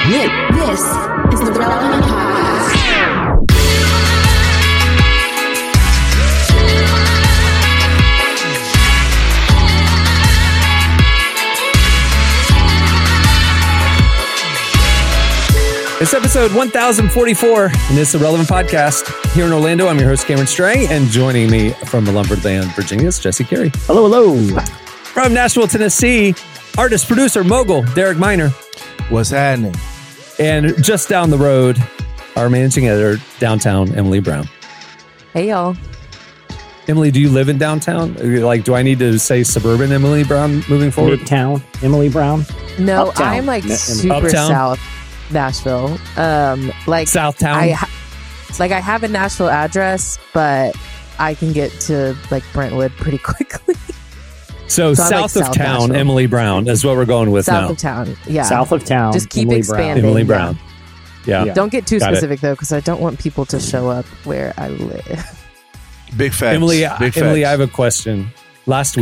This is the Relevant Podcast. It's episode 1044, and this is the Relevant Podcast. Here in Orlando, I'm your host, Cameron Stray, and joining me from Lumberland, Virginia, is Jesse Carey. Hello, hello. From Nashville, Tennessee, artist, producer, mogul, Derek Miner. What's happening? And just down the road, our managing editor, downtown, Emily Brown. Hey, y'all. Emily, do you live in downtown? Like, do I need to say suburban Emily Brown moving forward? Midtown, Emily Brown. No, Uptown. I'm like super Uptown? south Nashville. Like Southtown? I have a Nashville address, but I can get to like Brentwood pretty quickly. So I'm south like of South town, Nashville. Emily Brown is what we're going with South now. of town. Yeah. South of town. Just keep Emily expanding. Emily Brown. Yeah. Yeah. Don't get too Got it. specific though, because I don't want people to show up where I live. Big facts. Emily, Big Emily, facts. I have a question. Last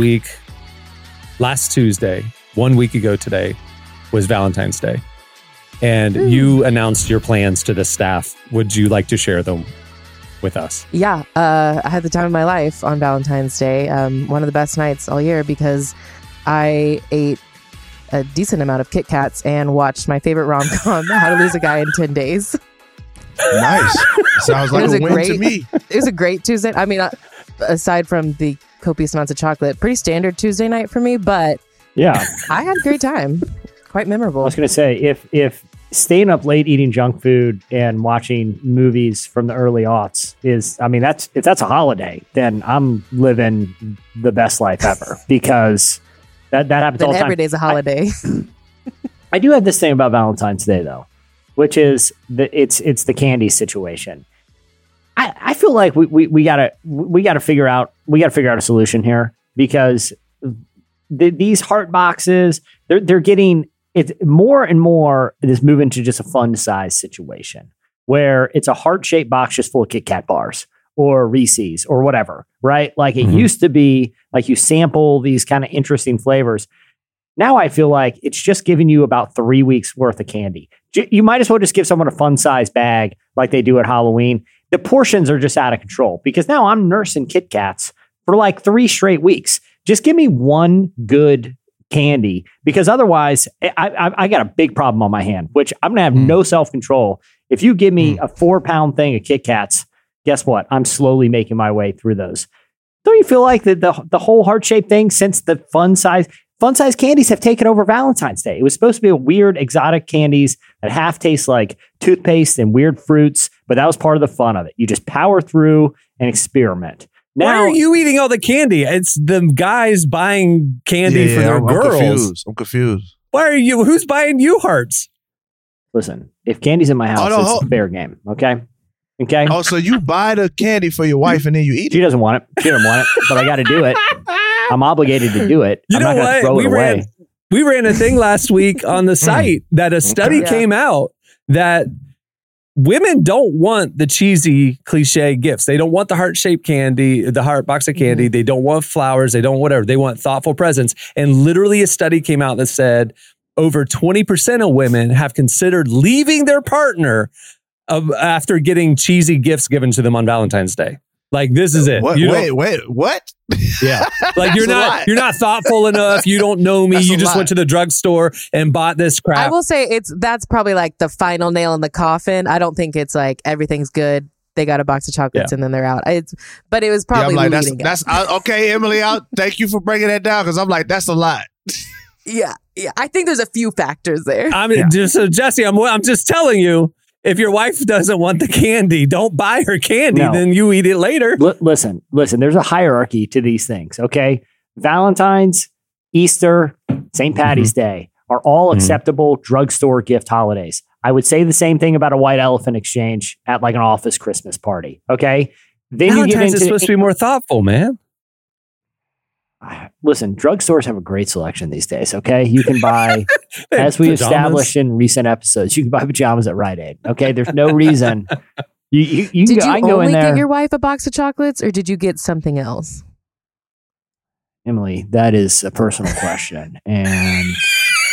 Tuesday, 1 week ago today, was Valentine's Day. And you announced your plans to the staff. Would you like to share them with us? Yeah, I had the time of my life on Valentine's Day. One of the best nights all year because I ate a decent amount of Kit Kats and watched my favorite rom-com, How to Lose a Guy in 10 Days. Nice. Sounds like was a a win great- to me. It was a great Tuesday. I mean, aside from the copious amounts of chocolate, pretty standard Tuesday night for me, but Yeah. I had a great time. Quite I memorable. was going to say, if staying up late eating junk food and watching movies from the early aughts is, I mean, if that's a holiday, then I'm living the best life ever because that happens all Then the time. every day's a holiday. I do have this thing about Valentine's Day though, which is it's the candy situation. I feel like we gotta figure out a solution here because these heart boxes they're getting it's more and more. It is moving to just a fun size situation where it's a heart shaped box just full of Kit Kat bars or Reese's or whatever, right? Like it used to be like you sample these kind of interesting flavors. Now I feel like it's just giving you about 3 weeks worth of candy. You might as well just give someone a fun size bag like they do at Halloween. The portions are just out of control because now I'm nursing Kit Kats for like 3 straight weeks. Just give me one good candy because otherwise I got a big problem on my hand, which I'm going to have no self-control. If you give me a 4-pound thing of Kit Kats, guess what? I'm slowly making my way through those. Don't you feel like the whole heart-shaped thing since the fun size candies have taken over Valentine's Day? It was supposed to be a weird exotic candies that half taste like toothpaste and weird fruits, but that was part of the fun of it. You just power through and experiment. Why Now, are you eating all the candy? It's the guys buying candy for their I'm girls. confused. Why are you? Who's buying you hearts? listen, if candy's in my house, no, it's hold- a fair game. Okay. Okay. Oh, so you buy the candy for your wife and then you eat She it? doesn't want it. She doesn't want it, but I got to do it. I'm obligated to do it. You I'm know not going to what? throw it away. We ran a thing last week on the site that a study Yeah. came out that women don't want the cheesy cliche gifts. They don't want the heart-shaped candy, the heart box of candy. They don't want flowers. They don't whatever. They want thoughtful presents. And literally a study came out that said over 20% of women have considered leaving their partner after getting cheesy gifts given to them on Valentine's Day. Like, this is it. What? You don't- Wait, what? Yeah. Like you're That's a lot. not thoughtful enough. You don't know me. That's You a just lot. went to the drugstore and bought this I crap. will say that's probably like the final nail in the coffin. I don't think it's like everything's good. They got a box of chocolates and then they're out. But it was Yeah, probably I'm like, leading that's okay, Emily. Thank you for breaking that down because I'm like, that's a lot. Yeah. I think there's a few factors there. I mean, so Jesse, I'm just telling you, if your wife doesn't want the candy, don't buy her candy. No. Then you eat it later. Listen, there's a hierarchy to these things, okay? Valentine's, Easter, St. Patty's Day are all acceptable drugstore gift holidays. I would say the same thing about a white elephant exchange at like an office Christmas party, okay? Then you get Valentine's into is supposed to be more thoughtful, man. Listen, drugstores have a great selection these days, okay? You can buy, They have as we pajamas. established in recent episodes, you can buy pajamas at Rite Aid, okay? There's no reason. You can Did go, you I can go in only there. get your wife a box of chocolates or did you get something else? Emily, that is a personal question. And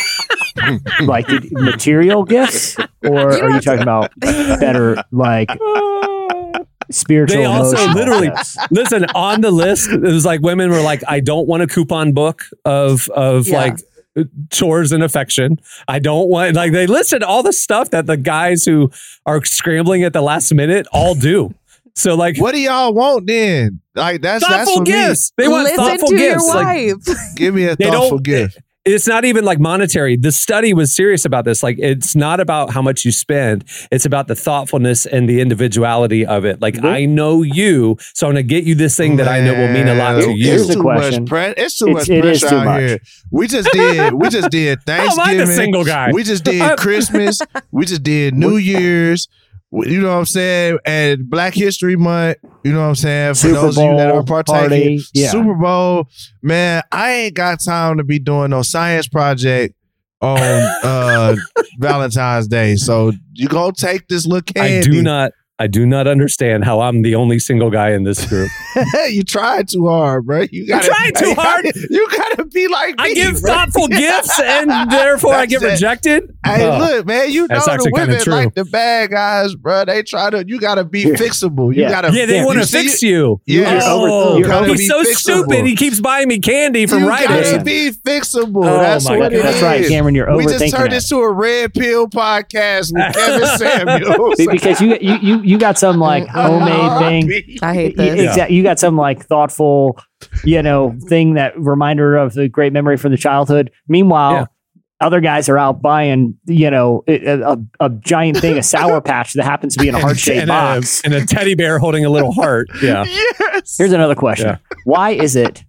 Like material gifts, or are you talking about better like spiritual? They also emotional literally gifts? listen on the list. It was like women were like, I don't want a coupon book of like chores and affection. I don't want, like, they listed all the stuff that the guys who are scrambling at the last minute all do. So like, What do y'all want then? Like that's thoughtful for gifts. They want Listen thoughtful to gifts. your Like, wife. Give me a They thoughtful don't- gift. it's not even like monetary. The study was serious about this. Like, it's not about how much you spend. It's about the thoughtfulness and the individuality of it. Like, I know you, so I'm going to get you this thing that I know will mean a lot to Man, you. Here's the too question. It's too much It is pressure too out much. here. We just did How am I Thanksgiving. the single guy? We just did Christmas. We just did New Year's. You know what I'm saying? And Black History Month. You know what I'm saying? For Super those of you that Bowl are partaking. party, yeah. Super Bowl. Man, I ain't got time to be doing no science project on Valentine's Day. So you go take this little candy. I do not understand how I'm the only single guy in this group. You tried too hard, bro. You I tried too hard. You gotta be like me. I give bro. thoughtful gifts, and therefore I get That's it. rejected. Hey, Oh. look, man, you know That's the actually kinda women true. like the bad guys, bro. They try to, you gotta be fixable. You Yeah. gotta, Yeah, they Yeah, want you to see fix it? you. Yeah, you're gotta He's be so fixable. stupid. He keeps buying me candy from You Rite gotta Aid. be fixable. Oh, That's my what it God. is. That's right, Cameron. You're We just overthinking turned it. this to a red pill podcast with Kevin Samuels. Because you got some like homemade thing. I hate this. Exactly. You got some like thoughtful, thing that reminder of the great memory from the childhood. Meanwhile, other guys are out buying, a giant thing, a Sour Patch that happens to be in a heart-shaped box. and a teddy bear holding a little heart. Yeah. Yes. Here's another question. Yeah. Why is it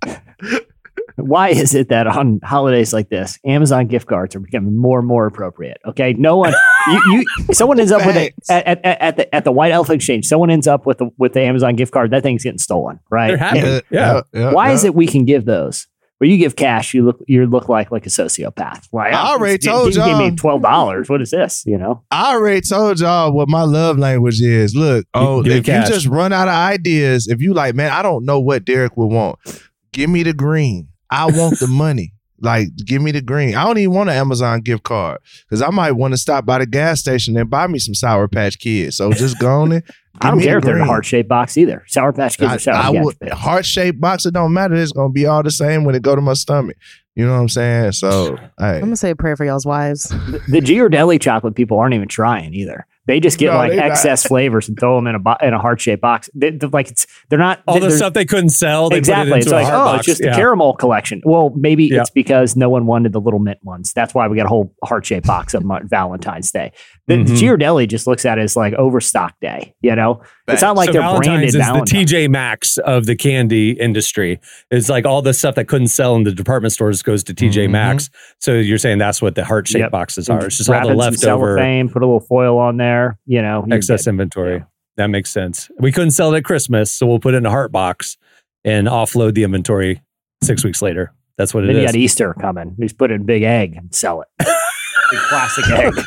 that on holidays like this, Amazon gift cards are becoming more and more appropriate? Okay. No one, someone ends up with it at the White Elephant Exchange. Someone ends up with the Amazon gift card. That thing's getting stolen, right? They're happy. Yeah. Why is it we can give those? Where you give cash, you look like a sociopath. Like, I already you told gave me y'all. $12. What is this? I already told y'all what my love language is. Look, Give me if you cash. just run out of ideas, if you like, man, I don't know what Derek would want. Give me the green. I want the money. Like, give me the green. I don't even want an Amazon gift card because I might want to stop by the gas station and buy me some Sour Patch Kids. So just go on it. I don't care if they're in a heart-shaped box either. Sour Patch Kids or Sour Patch Kids. Heart-shaped box, it don't matter. It's going to be all the same when it go to my stomach. You know what I'm saying? So, I'm hey. gonna say a prayer for y'all's wives. The Ghirardelli chocolate people aren't even trying either. They just get No, like they not. excess flavors and throw them in a heart-shaped box. They're not All the they're- stuff they couldn't sell. They Exactly. Put it It's into like, a hard box. it's just Yeah. the caramel collection. Well, maybe Yeah. it's because no one wanted the little mint ones. That's why we got a whole heart-shaped box of Valentine's Day. The Mhm. Ghirardelli just looks at it as like overstock day, It's not like So they're Valentine's branded is the Valentine's. TJ Maxx of the candy industry. It's like all the stuff that couldn't sell in the department stores goes to TJ Maxx. So you're saying that's what the heart-shaped Yep. boxes are. It's just Wrap all in the some leftover cellophane, put a little foil on there, you're excess good. inventory. Yeah. That makes sense. We couldn't sell it at Christmas, so we'll put it in a heart box and offload the inventory 6 weeks later. That's what it Then you is. got Easter coming. You just put it in a big egg and sell it. Big plastic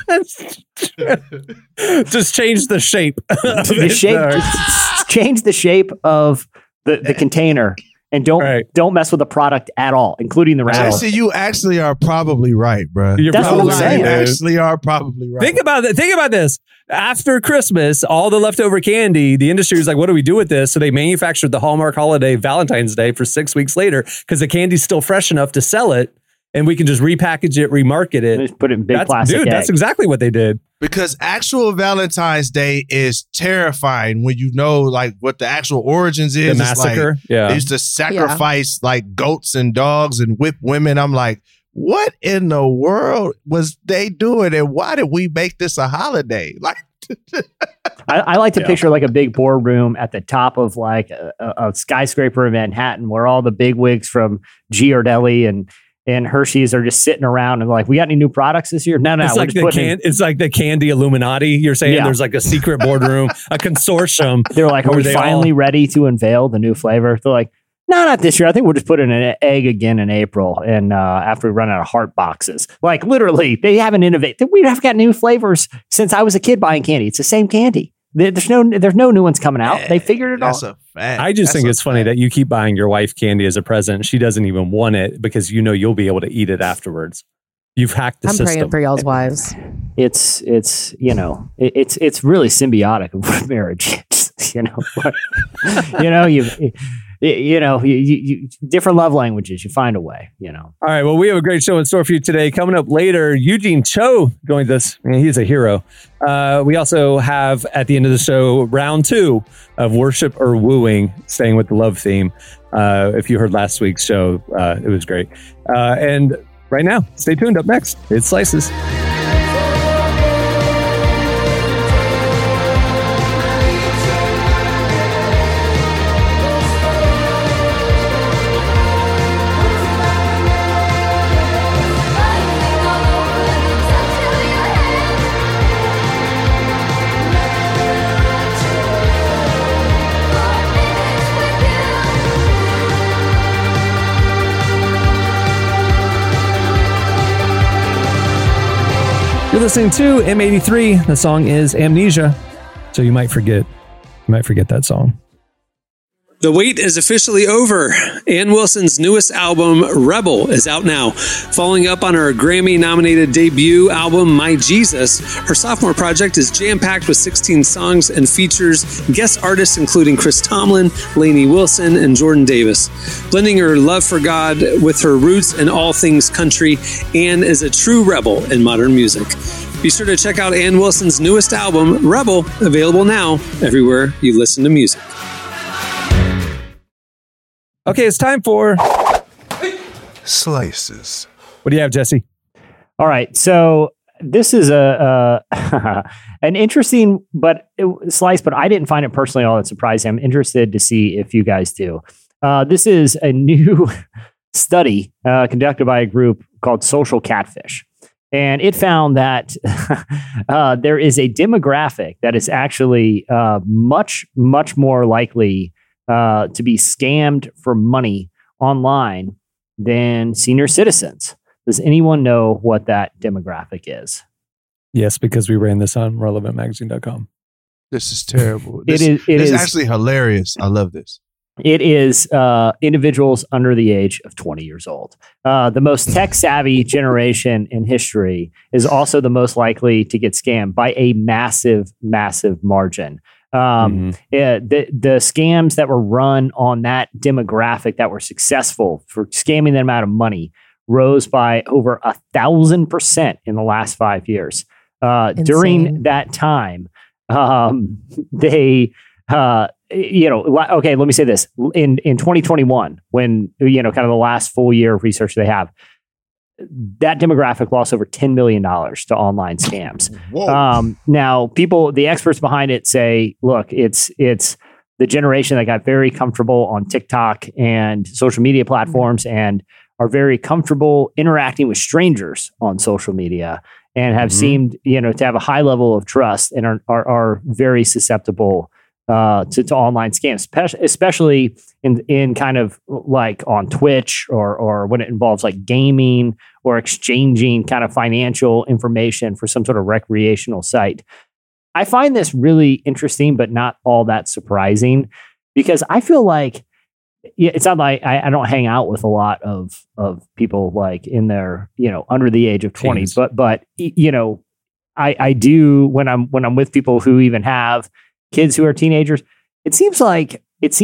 egg. Just change the shape. of The it. shape, change the shape of the container, and don't mess with the product at all, including the wrapper. Jesse, you actually are probably right, bro. You're That's what probably I'm right, saying. You dude. actually are probably right. Think about it. Think about this. After Christmas, all the leftover candy, the industry was like, what do we do with this? So they manufactured the Hallmark holiday Valentine's Day for 6 weeks later because the candy's still fresh enough to sell it, and we can just repackage it, remarket it. Just put it in big plastic egg. That's exactly what they did. Because actual Valentine's Day is terrifying when you know like what the actual origins is. The It's like, massacre. they used to sacrifice like goats and dogs and whip women. I'm like, what in the world was they doing? And why did we make this a holiday? Like, I like to picture like a big boardroom at the top of like a skyscraper in Manhattan where all the big wigs from Ghirardelli and Hershey's are just sitting around and like, we got any new products this year? No, It's we're like just the putting in. it's like the candy Illuminati. You're saying Yeah. there's like a secret boardroom, a consortium. They're like, are where we they finally ready to unveil the new flavor? They're like, no, not this year. I think we'll just put in an egg again in April, and after we run out of heart boxes. Like literally, they haven't innovated. We have got new flavors since I was a kid buying candy. It's the same candy. There's no new ones coming out. They figured it that's out. a fact. I just That's think a it's funny fact. that you keep buying your wife candy as a present. She doesn't even want it because you know you'll be able to eat it afterwards. You've hacked the I'm system. praying for y'all's wives. It's it's really symbiotic of what marriage is, you different love languages, you find a way, All right. Well, we have a great show in store for you today. Coming up later, Eugene Cho joins us. Man, he's a hero. We also have at the end of the show, round 2 of Worship or Wooing, staying with the love theme. If you heard last week's show, it was great. And right now, stay tuned. Up next, it's Slices. You're listening to M83. The song is Amnesia. So you might forget that song. The wait is officially over. Ann Wilson's newest album, Rebel, is out now. Following up on her Grammy-nominated debut album, My Jesus, her sophomore project is jam-packed with 16 songs and features guest artists including Chris Tomlin, Lainey Wilson, and Jordan Davis. Blending her love for God with her roots in all things country, Ann is a true rebel in modern music. Be sure to check out Ann Wilson's newest album, Rebel, available now everywhere you listen to music. Okay, it's time for Slices. What do you have, Jesse? All right, so this is a an interesting slice, but I didn't find it personally all that surprising. I'm interested to see if you guys do. This is a new study conducted by a group called Social Catfish. And it found that there is a demographic that is actually much, much more likely to be scammed for money online than senior citizens. Does anyone know what that demographic is? Yes, because we ran this on relevantmagazine.com. This is terrible. It It's is actually hilarious. I love this. It is individuals under the age of 20 years old. The most tech-savvy generation in history is also the most likely to get scammed by a massive, massive margin. The scams that were run on that demographic that were successful for scamming them out of money rose by over 1,000% in the last 5 years. During that time, okay, let me say this. In 2021, when, kind of the last full year of research they have, that demographic lost over $10 million to online scams. Now, the experts behind it say, look, it's the generation that got very comfortable on TikTok and social media platforms and are very comfortable interacting with strangers on social media and have seemed, to have a high level of trust and are very susceptible to online scams, especially in kind of like on Twitch or when it involves like gaming or exchanging kind of financial information for some sort of recreational site. I find this really interesting, but not all that surprising, because I feel like it's not like I don't hang out with a lot of people like in their, under the age of 20, Teens. but I do when I'm with people who even have kids who are teenagers. It seems like,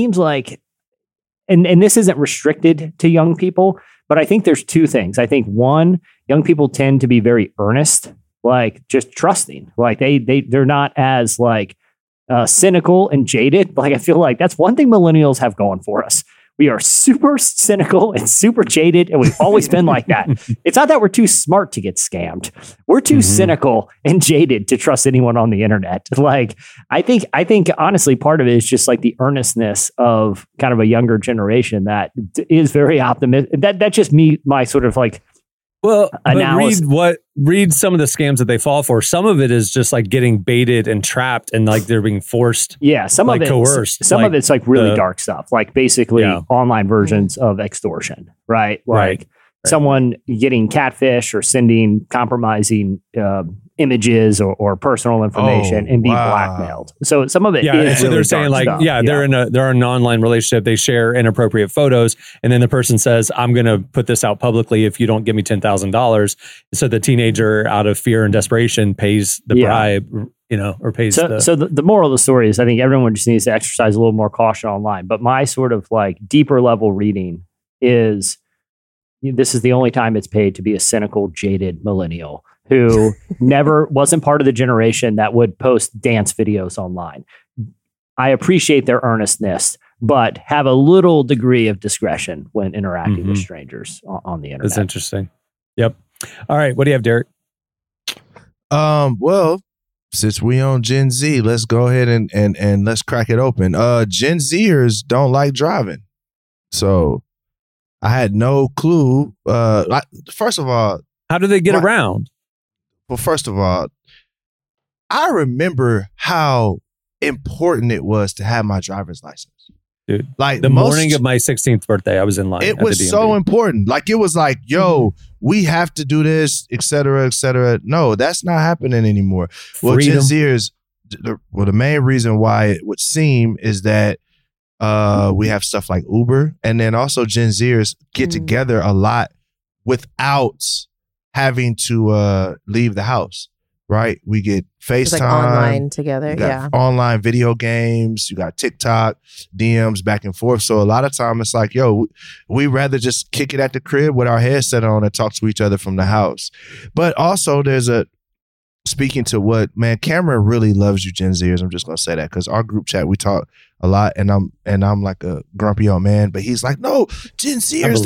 and this isn't restricted to young people, but I think there's two things. I think one, young people tend to be very earnest, like just trusting, like they're not as like cynical and jaded. Like I feel like that's one thing millennials have going for us. We are super cynical and super jaded, and we've always been like that. It's not that we're too smart to get scammed. We're too cynical and jaded to trust anyone on the internet. Like, I think honestly, part of it is just like the earnestness of kind of a younger generation that is very optimistic. That's just my sort of like, Well, analysis. but read some of the scams that they fall for. Some of it is just like getting baited and trapped and like they're being forced. Yeah, some like of it, coerced. Some Like of it's like really the- dark stuff, like basically online versions of extortion, right? Like someone getting catfish or sending compromising images or personal information and be blackmailed. So some of it is so really they're saying dark like, stuff. they're in an online relationship. They share inappropriate photos, and then the person says, "I'm going to put this out publicly if you don't give me $10,000." So the teenager, out of fear and desperation, pays the bribe, or pays. So the moral of the story is, I think everyone just needs to exercise a little more caution online. But my sort of like deeper level reading is, this is the only time it's paid to be a cynical, jaded millennial who wasn't part of the generation that would post dance videos online. I appreciate their earnestness, but have a little degree of discretion when interacting with strangers on the internet. That's interesting. Yep. All right. What do you have, Derek? Well, since we on Gen Z, let's go ahead and let's crack it open. Gen Zers don't like driving. So I had no clue. First of all, how do they get around? Well, first of all, I remember how important it was to have my driver's license. Dude, like the morning of my 16th birthday, I was in line. It was so important. Like, it was like, yo, we have to do this, et cetera, et cetera. No, that's not happening anymore. Well, Gen Zers, the main reason why it would seem is that we have stuff like Uber, and then also Gen Zers get together a lot without having to leave the house, right? We get FaceTime, like online together, online video games. You got TikTok, DMs back and forth. So a lot of time it's like, yo, we rather just kick it at the crib with our headset on and talk to each other from the house. But also speaking to what, man, Cameron really loves you Gen Zers. I'm just gonna say that because our group chat, we talk a lot, and I'm like a grumpy old man, but he's like, no, Gen Zers,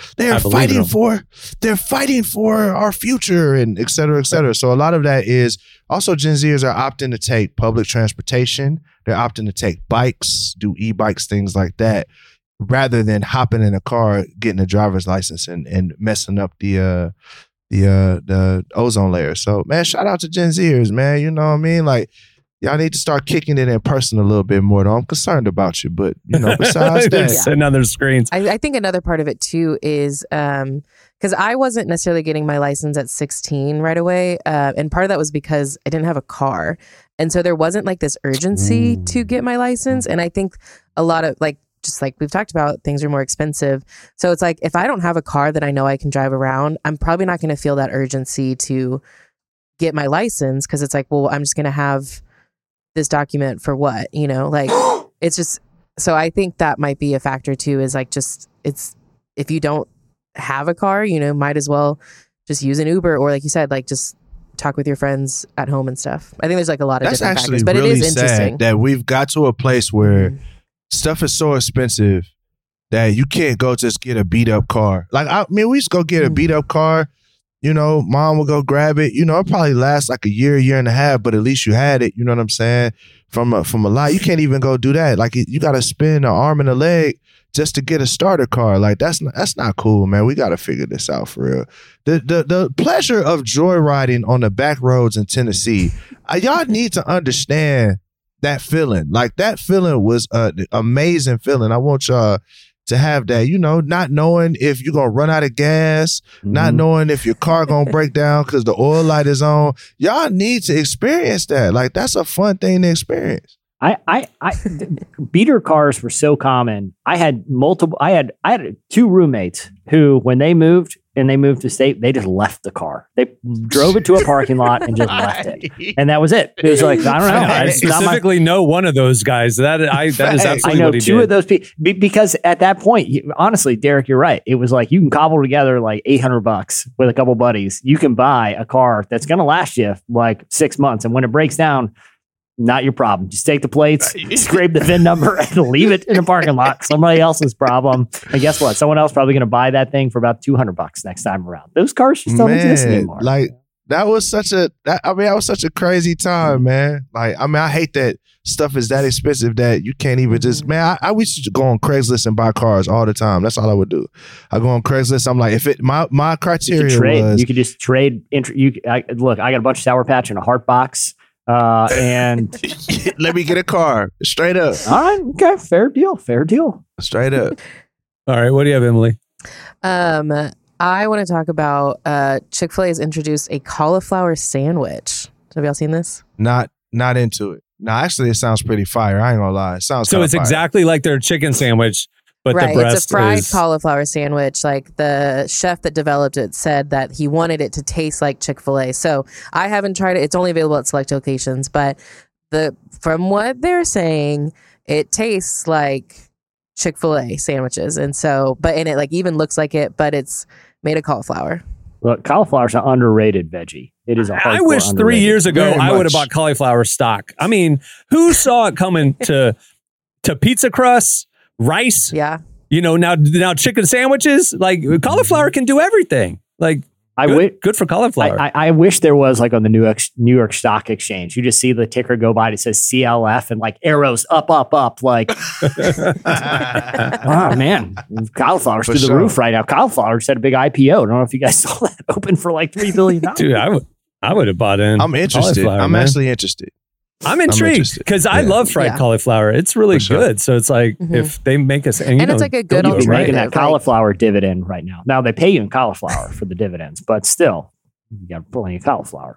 they're fighting for our future, and et cetera, et cetera. So a lot of that is also Gen Zers are opting to take public transportation. They're opting to take bikes, do e-bikes, things like that, rather than hopping in a car, getting a driver's license and messing up the ozone layer. So, man, shout out to Gen Zers, man. You know what I mean? Like, y'all need to start kicking it in person a little bit more, though. I'm concerned about you, but, besides that. Sitting on their screens. I think another part of it, too, is because I wasn't necessarily getting my license at 16 right away. And part of that was because I didn't have a car. And so there wasn't like this urgency to get my license. And I think a lot of just like we've talked about, things are more expensive. So it's like, if I don't have a car that I know I can drive around, I'm probably not going to feel that urgency to get my license, because it's like, well, I'm just going to have this document for what, it's just, so I think that might be a factor too, is like, just, it's, if you don't have a car, might as well just use an Uber, or like you said, like just talk with your friends at home and stuff. I think there's like a lot of different factors, but really it is interesting that we've got to a place where stuff is so expensive that you can't go just get a beat up car. Like, we used to go get a beat up car. Mom would go grab it. It probably lasts like a year and a half, but at least you had it. You know what I'm saying? From a lot, you can't even go do that. Like, you got to spend an arm and a leg just to get a starter car. Like, that's not cool, man. We got to figure this out for real. The pleasure of joyriding on the back roads in Tennessee, y'all need to understand that feeling. Like, that feeling was an amazing feeling. I want y'all to have that, not knowing if you're going to run out of gas, not knowing if your car going to break down because the oil light is on. Y'all need to experience that. Like, that's a fun thing to experience. Beater cars were so common. I had two roommates who, when they moved to state, they just left the car. They drove it to a parking lot and just left it. And that was it. It was like, I don't know. I specifically know one of those guys. That is absolutely what he did. I know two of those people, because at that point, honestly, Derek, you're right. It was like, you can cobble together like $800 with a couple buddies. You can buy a car that's going to last you like 6 months. And when it breaks down, not your problem. Just take the plates, scrape the VIN number, and leave it in the parking lot. Somebody else's problem. And guess what? Someone else probably going to buy that thing for about $200 next time around. Those cars just don't exist anymore. Like, that was such a crazy time, man. Like, I hate that stuff is that expensive that you can't even just, man, I used to go on Craigslist and buy cars all the time. That's all I would do. I go on Craigslist. I'm like, if it, my criteria was, you could just trade. Look, I got a bunch of Sour Patch and a Heart Box. And let me get a car straight up. All right. Okay. Fair deal. Straight up. All right. What do you have, Emily? I want to talk about Chick-fil-A has introduced a cauliflower sandwich. Have y'all seen this? Not into it. No, actually, it sounds pretty fire. I ain't gonna lie. It sounds So it's fire. exactly like their chicken sandwich, but Right. the breast It's a fried is cauliflower sandwich. Like the chef that developed it said that he wanted it to taste like Chick-fil-A. So I haven't tried it. It's only available at select locations, but from what they're saying, it tastes like Chick-fil-A sandwiches. And so, and it like even looks like it, but it's made of cauliflower. Look, cauliflower's an underrated veggie. It is a I hardcore wish 3 underrated. years ago Very I would have much. bought cauliflower stock. I mean, who saw it coming to pizza crusts, rice? Yeah. Now chicken sandwiches. Like cauliflower can do everything. Like good for cauliflower. I wish there was like on the New York Stock Exchange. You just see the ticker go by and it says CLF and like arrows up, like, oh man, cauliflower's For through the sure. roof right now. Cauliflower just had a big IPO. I don't know if you guys saw that open for like $3 billion. Dude, I would have bought in. I'm interested. cauliflower, I'm man. actually interested. I'm intrigued interested. because I Yeah. love fried Yeah. cauliflower. It's really For sure. good. So it's like if they make us, and it's like a good You'd be alternative. making that Like- cauliflower dividend right now. Now they pay you in cauliflower for the dividends, but still, you got plenty of cauliflower.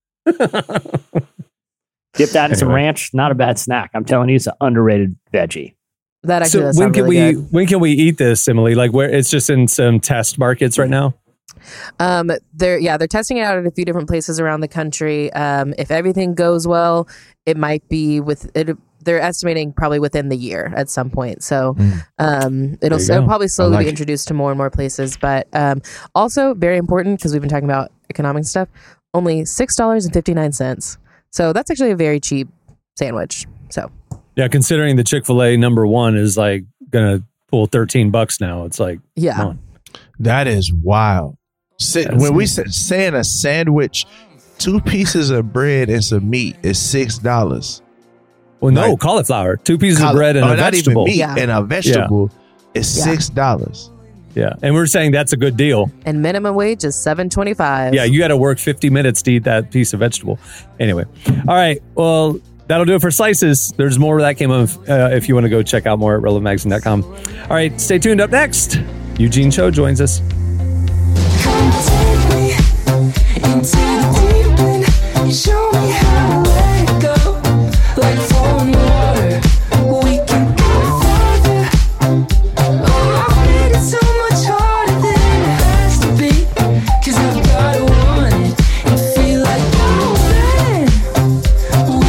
Dip that in some Anyway. ranch. Not a bad snack. I'm telling you, it's an underrated veggie. That actually So does when sound can really good. when can we eat this, Emily? Like where it's just in some test markets right now? They're testing it out at a few different places around the country. If everything goes well, it might be they're estimating probably within the year at some point. So it'll go. probably slowly I like be it. introduced to more and more places. But also very important because we've been talking about economic stuff. Only $6.59. So that's actually a very cheap sandwich. So Yeah, considering the Chick-fil-A #1 is like gonna pull $13 now. It's like yeah. come on. That is wild. When we saying a sandwich, 2 pieces of bread and some meat is $6. Well, no, Like- cauliflower, 2 pieces of bread and a not vegetable. even meat Yeah. and a vegetable is Yeah. $6. Yeah, and we're saying that's a good deal. And minimum wage is $7.25. Yeah, you got to work 50 minutes to eat that piece of vegetable. Anyway, all right. Well, that'll do it for Slices. There's more where that came up if you want to go check out more at relevantmagazine.com. All right, stay tuned. Up next, Eugene Cho joins us. Come take me into the deep end. Show me how to let go. Like flowing water, we can go farther. Oh, I made it so much harder than it has to be. 'Cause I've gotta want it and feel like going. We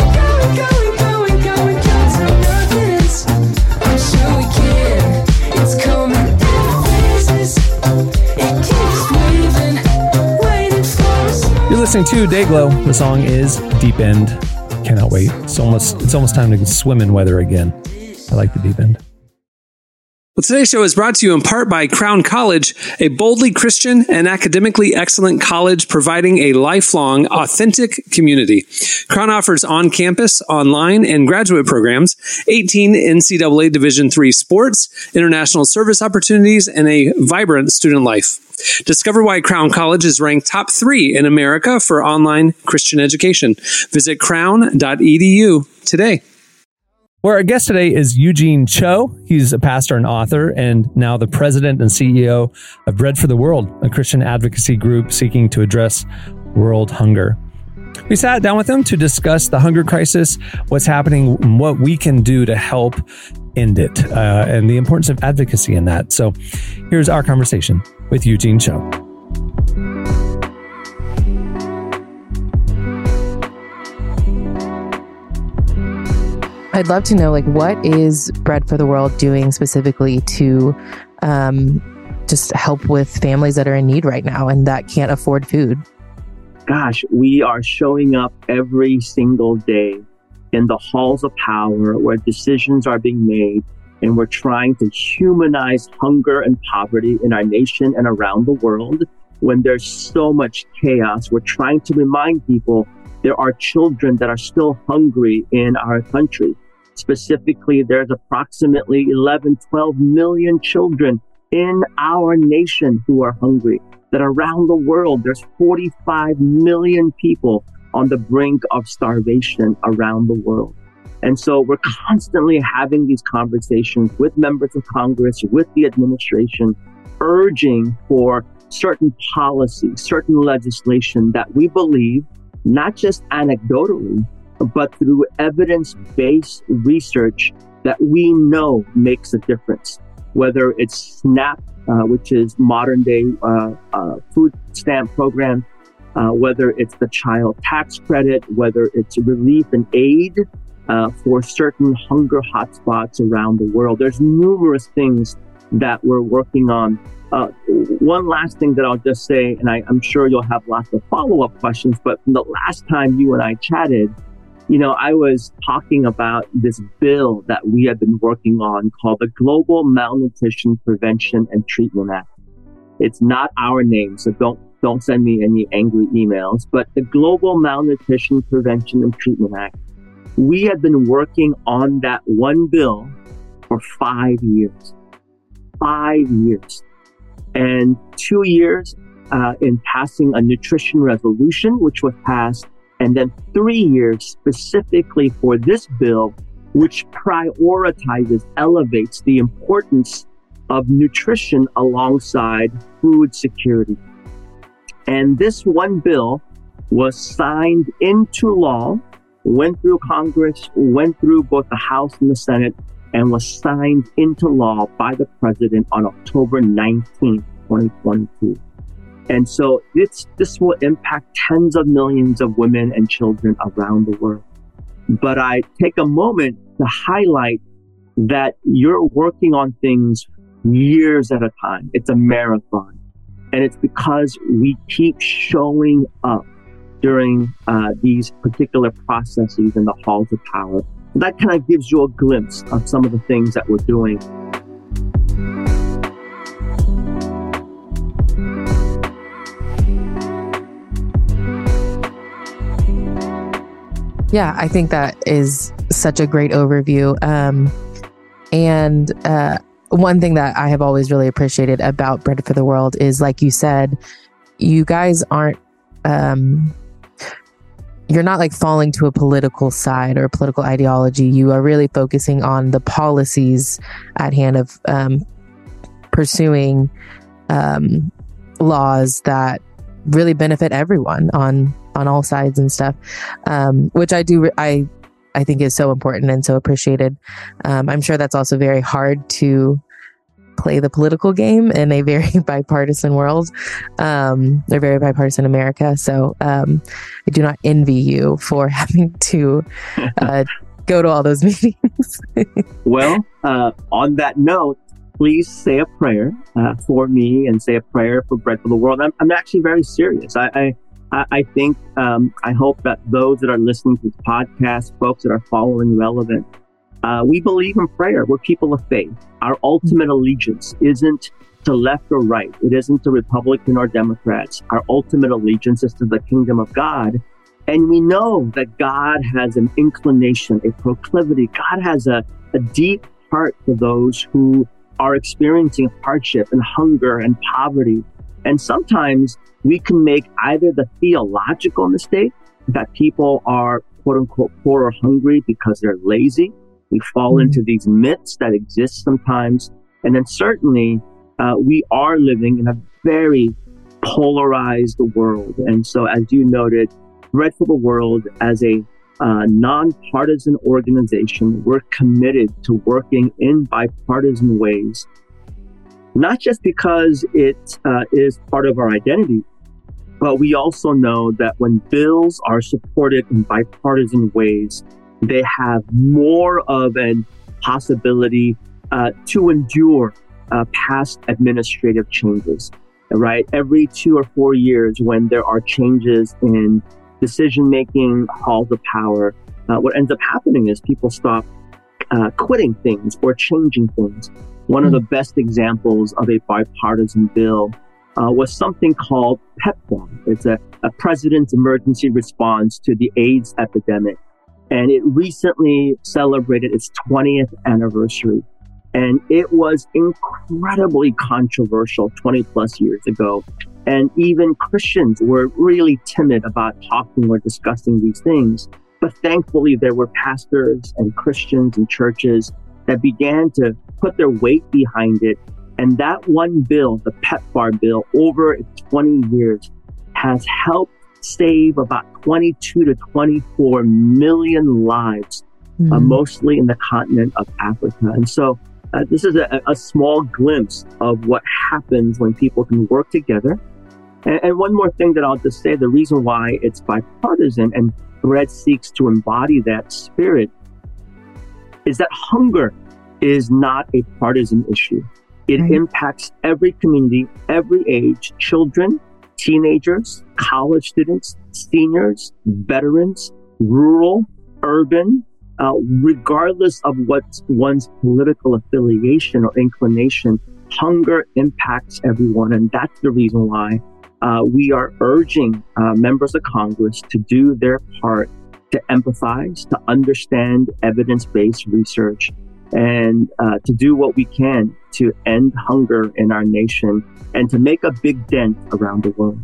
can go till nothing else. I'm sure we can. It's coming in phases. It keeps waving, waiting for us. You're listening to Dayglow. The song is Deep End. Cannot wait. It's almost time to swim in weather again. I like the deep end. Well, today's show is brought to you in part by Crown College, a boldly Christian and academically excellent college providing a lifelong, authentic community. Crown offers on-campus, online, and graduate programs, 18 NCAA Division III sports, international service opportunities, and a vibrant student life. Discover why Crown College is ranked top 3 in America for online Christian education. Visit crown.edu today. Well, our guest today is Eugene Cho. He's a pastor and author, and now the president and CEO of Bread for the World, a Christian advocacy group seeking to address world hunger. We sat down with him to discuss the hunger crisis, what's happening, and what we can do to help end it, and the importance of advocacy in that. So here's our conversation with Eugene Cho. I'd love to know, like, what is Bread for the World doing specifically to just help with families that are in need right now and that can't afford food? Gosh, we are showing up every single day in the halls of power where decisions are being made, and we're trying to humanize hunger and poverty in our nation and around the world. When there's so much chaos, we're trying to remind people there are children that are still hungry in our country. Specifically, there's approximately 11, 12 million children in our nation who are hungry. That around the world, there's 45 million people on the brink of starvation around the world. And so we're constantly having these conversations with members of Congress, with the administration, urging for certain policy, certain legislation that we believe not just anecdotally, but through evidence-based research that we know makes a difference. Whether it's SNAP, which is modern day food stamp program, whether it's the child tax credit, whether it's relief and aid for certain hunger hotspots around the world. There's numerous things that we're working on. One last thing that I'll just say, and I'm sure you'll have lots of follow-up questions, but from the last time you and I chatted, I was talking about this bill that we have been working on called the Global Malnutrition Prevention and Treatment Act. It's not our name, so don't send me any angry emails, but the Global Malnutrition Prevention and Treatment Act. We have been working on that one bill for 5 years. 5 years. And 2 years in passing a nutrition resolution, which was passed, and then 3 years specifically for this bill, which prioritizes, elevates the importance of nutrition alongside food security. And this one bill was signed into law, went through Congress, went through both the House and the Senate, and was signed into law by the president on October 19th, 2022. And so this will impact tens of millions of women and children around the world. But I take a moment to highlight that you're working on things years at a time. It's a marathon. And it's because we keep showing up during these particular processes in the halls of power. That kind of gives you a glimpse of some of the things that we're doing. Yeah, I think that is such a great overview. And one thing that I have always really appreciated about Bread for the World is, like you said, you guys aren't, you're not like falling to a political side or a political ideology. You are really focusing on the policies at hand of pursuing laws that really benefit everyone on all sides and stuff, which I think is so important and so appreciated. I'm sure that's also very hard to play the political game in a very bipartisan world, or very bipartisan America. So I do not envy you for having to go to all those meetings. Well, on that note, please say a prayer for me and say a prayer for Bread for the World. I'm actually very serious. I think, I hope that those that are listening to this podcast, folks that are following Relevant, we believe in prayer. We're people of faith. Our ultimate allegiance isn't to left or right. It isn't to Republican or Democrats. Our ultimate allegiance is to the kingdom of God. And we know that God has an inclination, a proclivity. God has a deep heart for those who are experiencing hardship and hunger and poverty. And sometimes we can make either the theological mistake that people are, quote unquote, poor or hungry because they're lazy. We fall into these myths that exist sometimes. And then certainly we are living in a very polarized world. And so, as you noted, Bread for the World, as a nonpartisan organization, we're committed to working in bipartisan ways, not just because it is part of our identity, but we also know that when bills are supported in bipartisan ways, they have more of a possibility to endure past administrative changes, right? Every 2 or 4 years, when there are changes in decision-making, halls of power, what ends up happening is people stop quitting things or changing things. One of the best examples of a bipartisan bill was something called PEPFAR. It's a President's Emergency Response to the AIDS epidemic. And it recently celebrated its 20th anniversary. And it was incredibly controversial 20 plus years ago. And even Christians were really timid about talking or discussing these things. But thankfully, there were pastors and Christians and churches that began to put their weight behind it. And that one bill, the PEPFAR bill, over its 20 years, has helped save about 22 to 24 million lives, mostly in the continent of Africa. And so this is a small glimpse of what happens when people can work together. And one more thing that I'll just say, the reason why it's bipartisan and Bread seeks to embody that spirit is that hunger is not a partisan issue. It impacts every community, every age, children, teenagers, college students, seniors, veterans, rural, urban, regardless of what one's political affiliation or inclination, hunger impacts everyone. And that's the reason why we are urging members of Congress to do their part to empathize, to understand evidence-based research, and to do what we can to end hunger in our nation and to make a big dent around the world.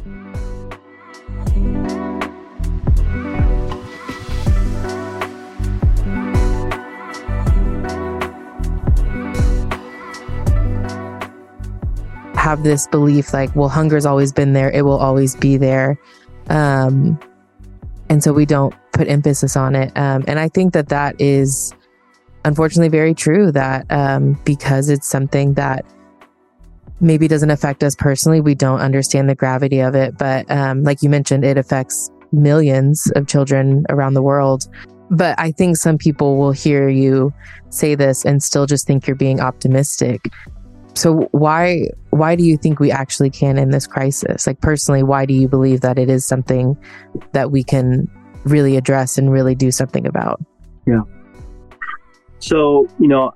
Have this belief like, well, hunger's always been there, it will always be there. And so we don't put emphasis on it. And I think that is unfortunately very true, that because it's something that maybe doesn't affect us personally, we don't understand the gravity of it. But like you mentioned, it affects millions of children around the world. But I think some people will hear you say this and still just think you're being optimistic. So why do you think we actually can end this crisis? Like personally, why do you believe that it is something that we can really address and really do something about? Yeah. So,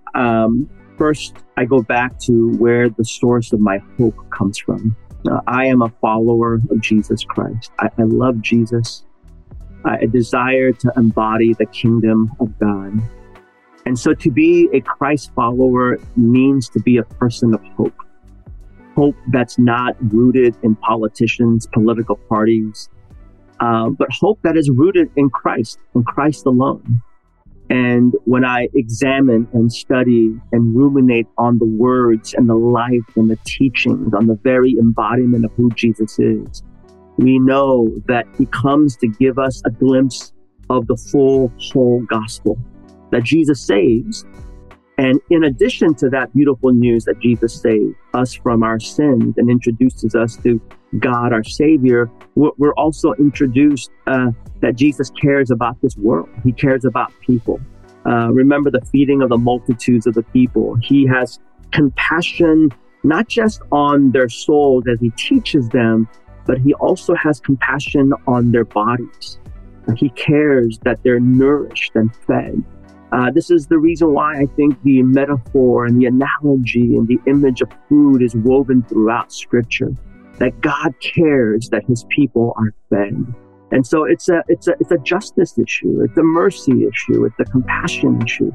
first I go back to where the source of my hope comes from. I am a follower of Jesus Christ. I love Jesus. I desire to embody the kingdom of God. And so to be a Christ follower means to be a person of hope. Hope that's not rooted in politicians, political parties, but hope that is rooted in Christ alone. And when I examine and study and ruminate on the words and the life and the teachings, on the very embodiment of who Jesus is, we know that he comes to give us a glimpse of the full, whole gospel, that Jesus saves. And in addition to that beautiful news that Jesus saved us from our sins and introduces us to God, our Savior, we're also introduced that Jesus cares about this world. He cares about people. Remember the feeding of the multitudes of the people. He has compassion, not just on their souls as he teaches them, but he also has compassion on their bodies. He cares that they're nourished and fed. This is the reason why I think the metaphor and the analogy and the image of food is woven throughout Scripture, that God cares that his people are fed. And so it's a justice issue, it's a mercy issue, it's a compassion issue.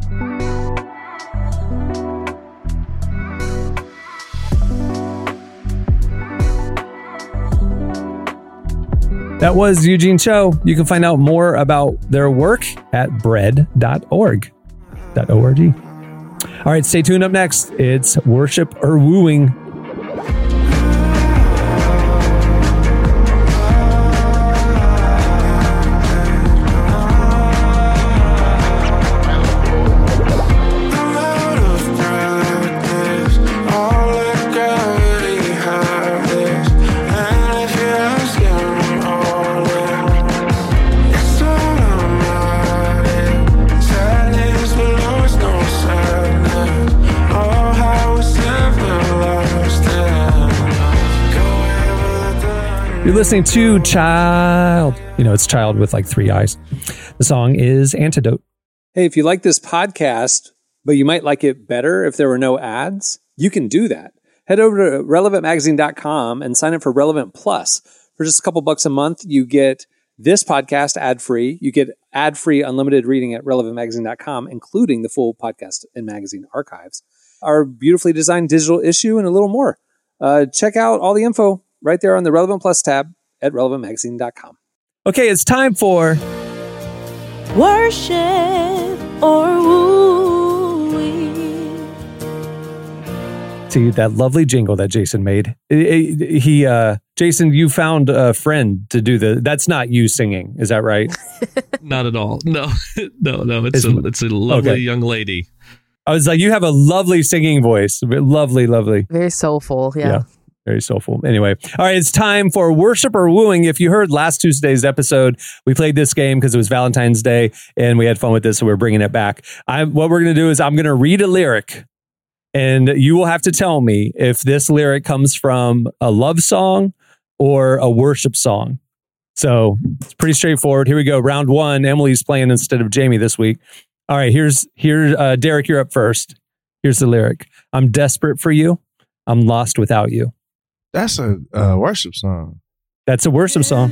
That was Eugene Cho. You can find out more about their work at bread.org. All right, stay tuned. Up next, it's Worship or Wooing. You're listening to Child. It's Child with like 3 eyes. The song is Antidote. Hey, if you like this podcast, but you might like it better if there were no ads, you can do that. Head over to relevantmagazine.com and sign up for Relevant Plus. For just a couple bucks a month, you get this podcast ad-free. You get ad-free unlimited reading at relevantmagazine.com, including the full podcast and magazine archives, our beautifully designed digital issue, and a little more. Check out all the info right there on the Relevant Plus tab at relevantmagazine.com. Okay, it's time for Worship or Wooing. See, that lovely jingle that Jason made. He Jason, you found a friend to do that's not you singing. Is that right? Not at all. No. It's a lovely Okay. young lady. I was like, you have a lovely singing voice. Lovely, lovely. Very soulful. Yeah. Very soulful. Anyway, all right, it's time for Worship or Wooing. If you heard last Tuesday's episode, we played this game because it was Valentine's Day and we had fun with this, so we're bringing it back. What we're going to do is I'm going to read a lyric and you will have to tell me if this lyric comes from a love song or a worship song. So it's pretty straightforward. Here we go. Round one. Emily's playing instead of Jamie this week. All right, here's Derek, you're up first. Here's the lyric. I'm desperate for you. I'm lost without you. That's a worship song. That's a worship song.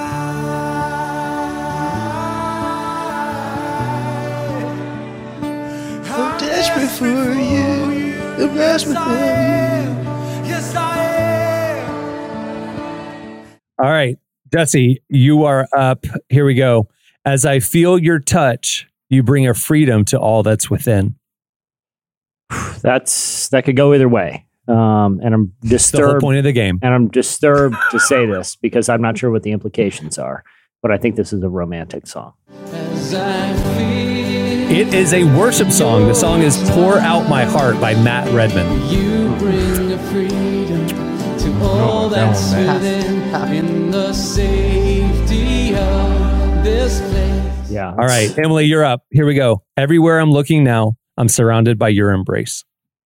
I'm desperate for you. I'm desperate for you. All right, Jesse, you are up. Here we go. As I feel your touch, you bring a freedom to all that's within. That could go either way. And I'm It's the whole disturbed. point of the game. And I'm disturbed to say this because I'm not sure what the implications are. But I think this is a romantic song. It is a worship song. The song is Pour Out My Heart by Matt Redman. You bring a freedom to all that's within in the safety of this place. Yeah. All right, Emily, you're up. Here we go. Everywhere I'm looking now, I'm surrounded by your embrace.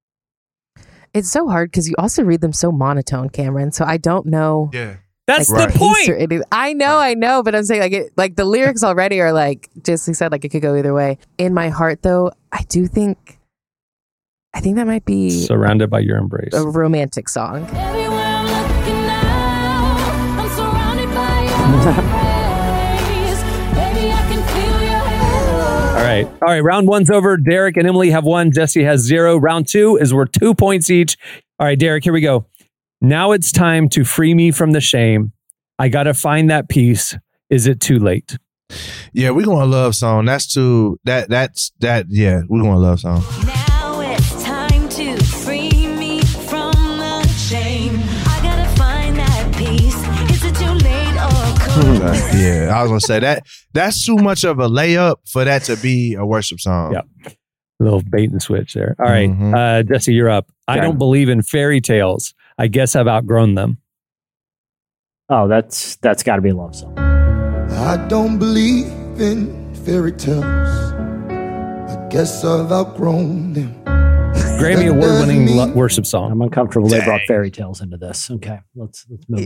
It's so hard because you also read them so monotone, Cameron. So I don't know. Yeah. That's like, the pace point. or anything. I know, but I'm saying like the lyrics already are like just like said, like it could go either way. In my heart, though, I think that might be Surrounded by your embrace. a romantic song. Everywhere I'm looking now, I'm surrounded by your embrace. Baby, I can feel your halo. All right. Round one's over. Derek and Emily have 1. Jesse has 0. Round 2 is worth 2 points each. All right, Derek, here we go. Now it's time to free me from the shame. I got to find that peace. Is it too late? Yeah, we're going to love song. That's too, that's, yeah, we're going to love song. Now it's time to free me from the shame. I gotta find that peace. Is it too late or cold? Yeah, I was going to say that's too much of a layup for that to be a worship song. Yeah. A little bait and switch there. All right, Mhm. Jesse, you're up. I Okay. don't believe in fairy tales. I guess I've outgrown them. Oh, that's got to be a love song. I don't believe in fairy tales. I guess I've outgrown them. Grammy award-winning worship song. I'm uncomfortable they brought fairy tales into this. Okay, let's move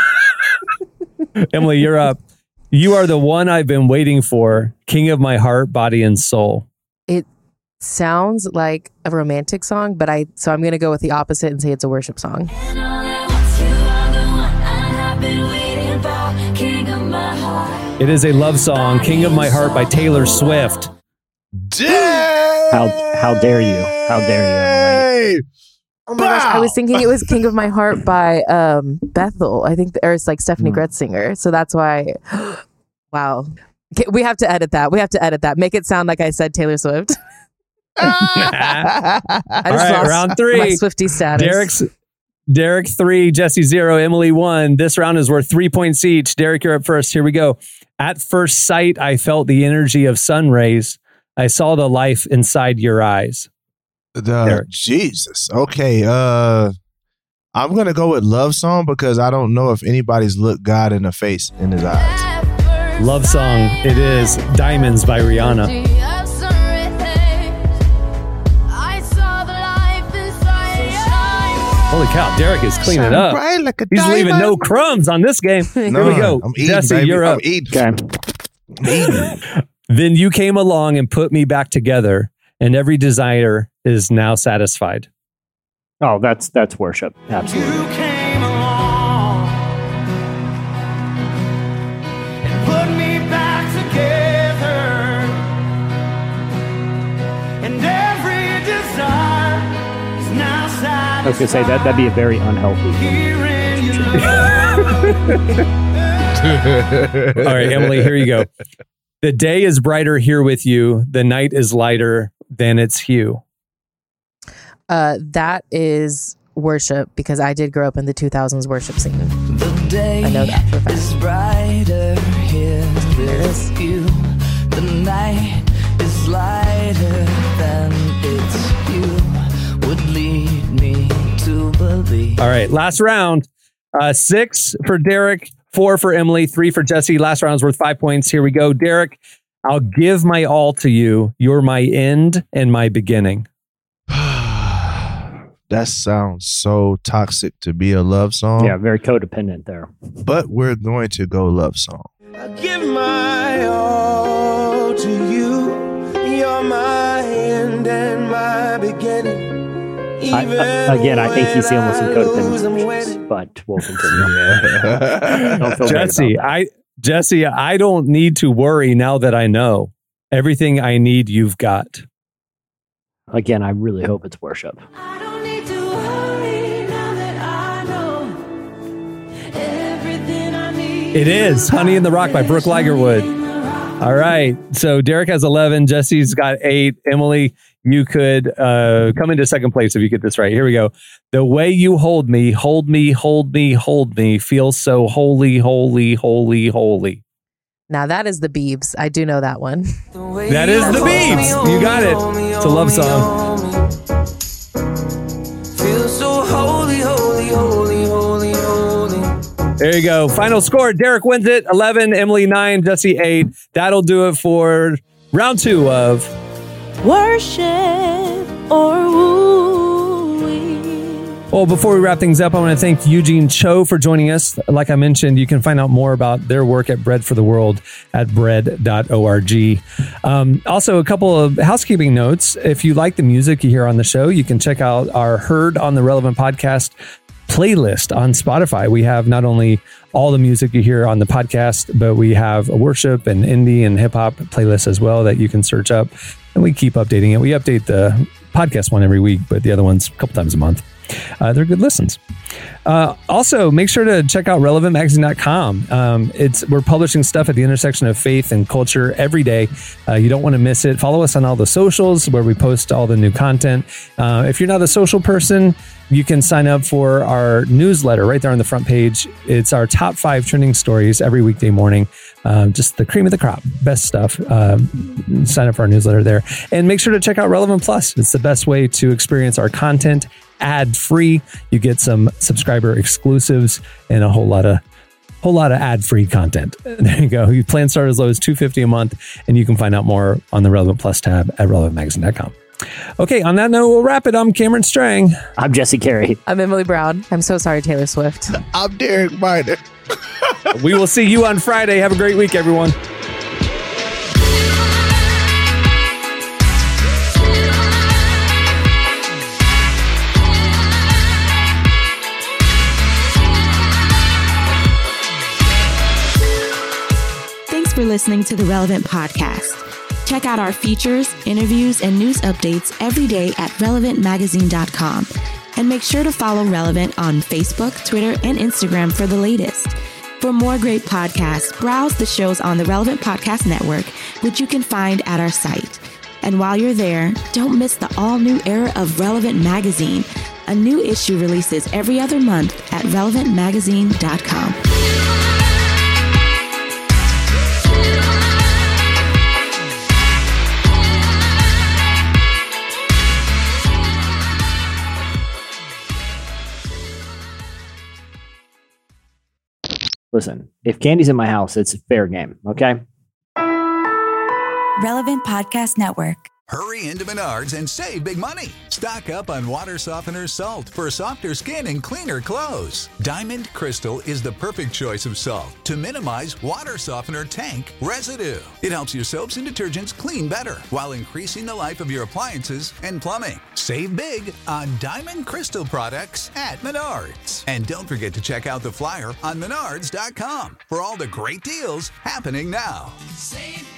on. Emily, you're up. You are the one I've been waiting for, king of my heart, body, and soul. It sounds like a romantic song, but I'm going to go with the opposite and say it's a worship song. And all at once, you are the one I have been waiting for, king of my heart. It is a love song, King of My Heart by Taylor Swift. How dare you? How dare you, Emily? Oh my gosh, I was thinking it was King of My Heart by Bethel. I think, or it's like Stephanie Gretzinger. So that's why, wow. Okay, we have to edit that. Make it sound like I said Taylor Swift. I All just right, lost round my 3. Swiftie status. Derek 3, Jesse 0, Emily 1. This round is worth 3 points each. Derek, you're up first. Here we go. At first sight, I felt the energy of sun rays. I saw the life inside your eyes. Jesus. Okay. I'm gonna go with love song because I don't know if anybody's looked God in the face in his eyes. Love song. It is Diamonds by Rihanna. Holy cow, Derek is cleaning it up. Bright like a He's leaving diamond. no crumbs on this game. Here No, we go. I'm eating, Jesse, baby. you're up. I'm eating. Okay. Then you came along and put me back together, and every desire is now satisfied. Oh, that's worship. Absolutely. You came along and put me back together, and every desire is now satisfied. I was gonna say that'd be a very unhealthy. Here in your All right, Emily, here you go. The day is brighter here with you. The night is lighter than its hue. That is worship because I did grow up in the 2000s worship scene. The day I know that for a fact. is brighter here with you. The night is lighter than it's you would lead me to believe. All right, last round. 6 for Derek, 4 for Emily, 3 for Jesse. Last round's worth 5 points. Here we go. Derek, I'll give my all to you. You're my end and my beginning. That sounds so toxic to be a love song. Yeah, very codependent there. But we're going to go love song. I give my all to you. You're my end and my beginning. Again, I think he's dealing with some codependent issues, but we'll continue. Don't feel Jesse, Jesse, I don't need to worry now that I know. Everything I need, you've got. Again, I really hope it's worship. I don't need to worry now that I know everything I need. It is Honey in the Rock by Brooke Ligertwood. All right. So Derek has 11. Jesse's got 8. Emily, you could come into second place if you get this right. Here we go. The way you hold me, hold me, hold me, hold me, feels so holy, holy, holy, holy. Now that is the Biebs. I do know that one. That is the Biebs. You got it. It's a love song. Feel so holy, holy, holy, holy, holy. There you go. Final score. Derek wins it. 11, Emily 9, Jesse 8. That'll do it for round 2 of Worship or wooing. Well, before we wrap things up, I want to thank Eugene Cho for joining us. Like I mentioned, you can find out more about their work at Bread for the World at bread.org. Also, a couple of housekeeping notes. If you like the music you hear on the show, you can check out our Heard on the Relevant podcast playlist on Spotify. We have not only all the music you hear on the podcast, but we have a worship and indie and hip hop playlist as well that you can search up, and we keep updating it. We update the podcast one every week, but the other one's a couple times a month. They're good listens. Also, make sure to check out relevantmagazine.com. We're publishing stuff at the intersection of faith and culture every day. You don't want to miss it. Follow us on all the socials where we post all the new content. If you're not a social person, you can sign up for our newsletter right there on the front page. It's our top 5 trending stories every weekday morning. Just the cream of the crop, best stuff. Sign up for our newsletter there. And make sure to check out Relevant Plus. It's the best way to experience our content ad-free. You get some subscriber exclusives and a whole lot of ad-free content. There you go. You plan start as low as $2.50 a month, and you can find out more on the Relevant Plus tab at relevantmagazine.com. Okay, on that note, we'll wrap it. I'm Cameron Strang. I'm Jesse Carey. I'm Emily Brown. I'm so sorry, Taylor Swift. I'm Derek Miner. We will see you on Friday. Have a great week, everyone. Thanks for listening to the Relevant Podcast. Check out our features, interviews, and news updates every day at relevantmagazine.com. And make sure to follow Relevant on Facebook, Twitter, and Instagram for the latest. For more great podcasts, browse the shows on the Relevant Podcast Network, which you can find at our site. And while you're there, don't miss the all-new era of Relevant Magazine. A new issue releases every other month at relevantmagazine.com. Listen, if candy's in my house, it's fair game, okay? Relevant Podcast Network. Hurry into Menards and save big money. Stock up on water softener salt for softer skin and cleaner clothes. Diamond Crystal is the perfect choice of salt to minimize water softener tank residue. It helps your soaps and detergents clean better while increasing the life of your appliances and plumbing. Save big on Diamond Crystal products at Menards. And don't forget to check out the flyer on menards.com for all the great deals happening now. Save